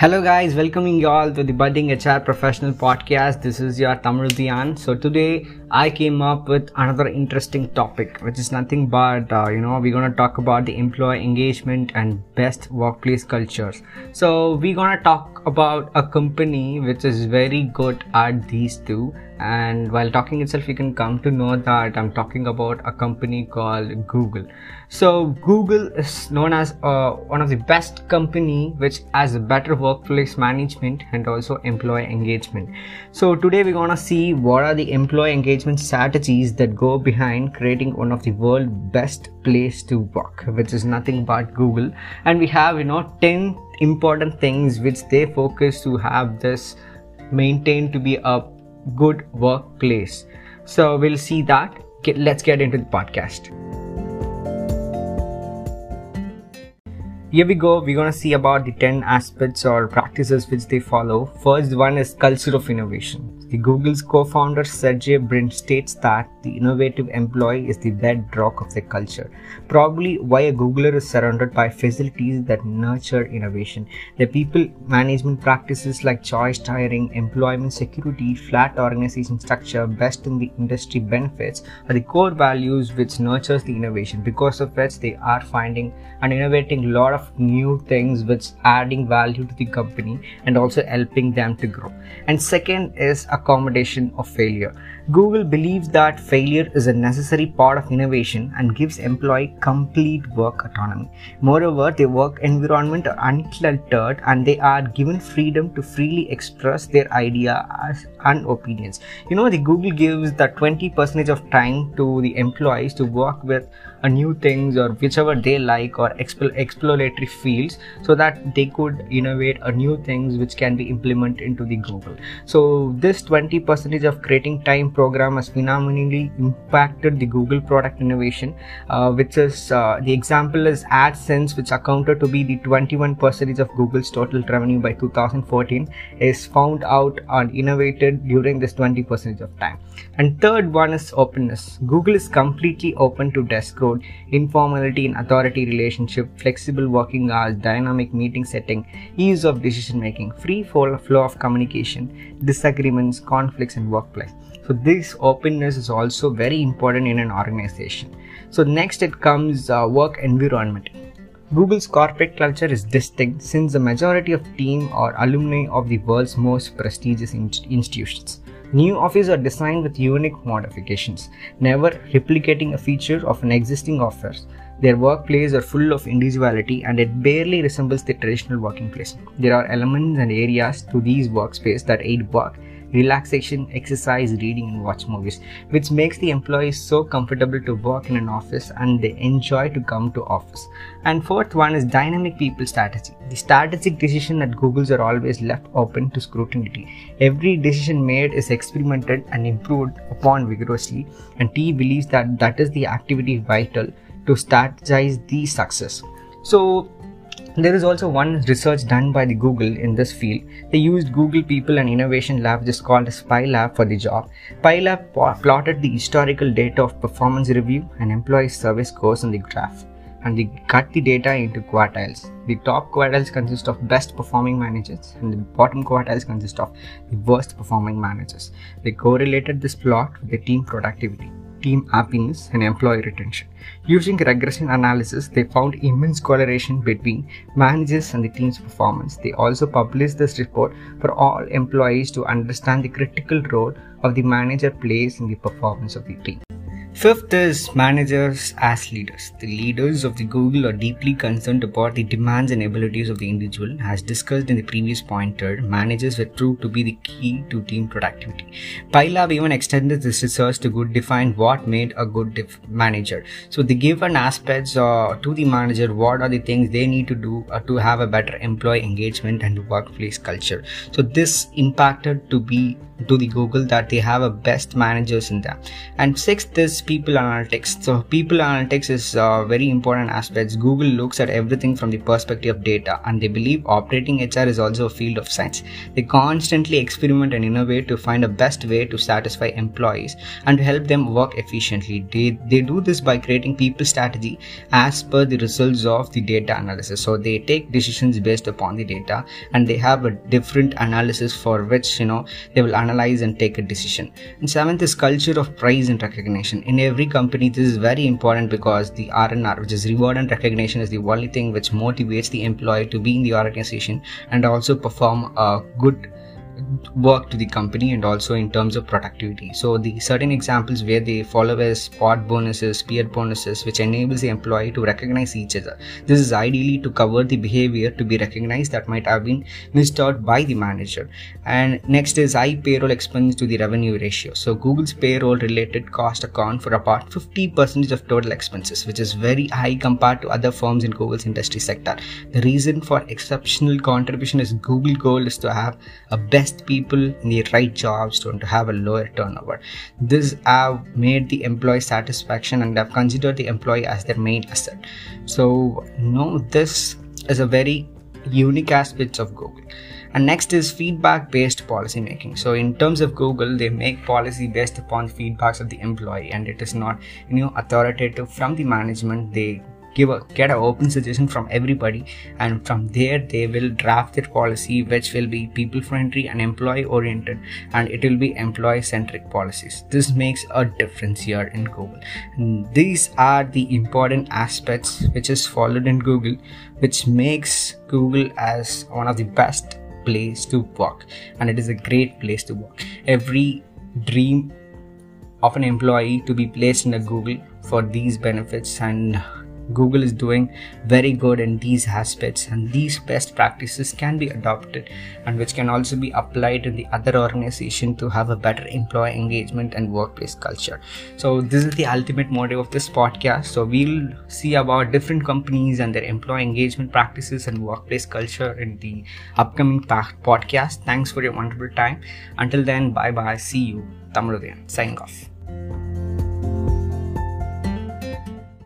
Hello guys, welcoming you all to the Budding HR Professional Podcast. This is your Tamil Dian. So today I came up with another interesting topic, which is nothing but, we're going to talk about the employee engagement and best workplace cultures. So we're going to talk about a company which is very good at these two. And while talking itself, you can come to know that I'm talking about a company called Google. So Google is known as one of the best company which has a better workplace management and also employee engagement. So today we're gonna see what are the employee engagement strategies that go behind creating one of the world's best place to work, which is nothing but Google. And we have 10 important things which they focus to have this maintained to be a good workplace. So we'll see that. Let's get into the podcast. Here we go. We're going to see about the 10 aspects or practices which they follow. First one is culture of innovation. The Google's co-founder Sergey Brin states that the innovative employee is the bedrock of the culture. Probably why a Googler is surrounded by facilities that nurture innovation. The people management practices like choice hiring, employment security, flat organization structure, best in the industry benefits are the core values which nurtures the innovation, because of which they are finding and innovating a lot of new things which adding value to the company and also helping them to grow. And second is accommodation of failure. Google believes that failure is a necessary part of innovation and gives employee complete work autonomy. Moreover, their work environment are uncluttered and they are given freedom to freely express their ideas and opinions. The Google gives that 20% of time to the employees to work with new things or whichever they like or exploratory fields, so that they could innovate new things which can be implemented into the Google. So this 20% of creating time program has phenomenally impacted the Google product innovation, which is the example is AdSense, which accounted to be the 21% of Google's total revenue by 2014, is found out and innovated during this 20% of time. And third one is openness. Google is completely open to desk code, informality in authority relationship, flexible working hours, dynamic meeting setting, ease of decision making, free flow of communication, disagreements, conflicts in workplace. So this openness is also very important in an organization. So next it comes work environment. Google's corporate culture is distinct since the majority of team are alumni of the world's most prestigious institutions. New offices are designed with unique modifications, never replicating a feature of an existing office. Their workplaces are full of individuality and it barely resembles the traditional working place. There are elements and areas to these workspaces that aid work, relaxation, exercise, reading and watch movies, which makes the employees so comfortable to work in an office and they enjoy to come to office. And fourth one is dynamic people strategy. The strategic decisions at Google's are always left open to scrutiny. Every decision made is experimented and improved upon vigorously, and T believes that that is the activity vital to strategize the success. So there is also one research done by the Google in this field. They used Google People and Innovation Lab, which is called as PyLab, for the job. PyLab plotted the historical data of performance review and employee survey scores on the graph, and they cut the data into quartiles. The top quartiles consist of best performing managers and the bottom quartiles consist of the worst performing managers. They correlated this plot with the team productivity, team happiness and employee retention. Using regression analysis, they found immense correlation between managers and the team's performance. They also published this report for all employees to understand the critical role of the manager plays in the performance of the team. Fifth is managers as leaders. The leaders of the Google are deeply concerned about the demands and abilities of the individual. As discussed in the previous pointer, managers were proved to be the key to team productivity. PyLab even extended this research to define what made a good manager. So they give an aspects to the manager, what are the things they need to do to have a better employee engagement and workplace culture. So this impacted to be to the Google that they have a best managers in them. And sixth is people analytics. So people analytics is very important aspects. Google looks at everything from the perspective of data, and they believe operating HR is also a field of science. They constantly experiment and innovate to find a best way to satisfy employees and to help them work efficiently. They do this by creating people strategy as per the results of the data analysis. So they take decisions based upon the data, and they have a different analysis for which they will analyze and take a decision. And seventh is culture of praise and recognition. In every company, this is very important because the R&R, which is reward and recognition, is the only thing which motivates the employee to be in the organization and also perform a good work to the company and also in terms of productivity. So the certain examples where they follow is spot bonuses, peer bonuses, which enables the employee to recognize each other. This is ideally to cover the behavior to be recognized that might have been missed out by the manager. And next is high payroll expense to the revenue ratio. So Google's payroll related cost account for about 50% of total expenses, which is very high compared to other firms in Google's industry sector. The reason for exceptional contribution is Google goal is to have a best people in the right jobs to have a lower turnover. This have made the employee satisfaction and have considered the employee as their main asset. So this is a very unique aspect of Google. And next is feedback based policy making. So in terms of Google, they make policy based upon feedbacks of the employee, and it is not authoritative from the management. They get an open suggestion from everybody, and from there they will draft their policy, which will be people friendly and employee oriented, and it will be employee centric policies. This makes a difference here in Google. And these are the important aspects which is followed in Google, which makes Google as one of the best place to work, and it is a great place to work. Every dream of an employee to be placed in a Google for these benefits, and Google is doing very good in these aspects, and these best practices can be adopted and which can also be applied in the other organization to have a better employee engagement and workplace culture. So this is the ultimate motive of this podcast. So we'll see about different companies and their employee engagement practices and workplace culture in the upcoming podcast. Thanks for your wonderful time. Until then, bye bye. See you. Thamrudayan signing off.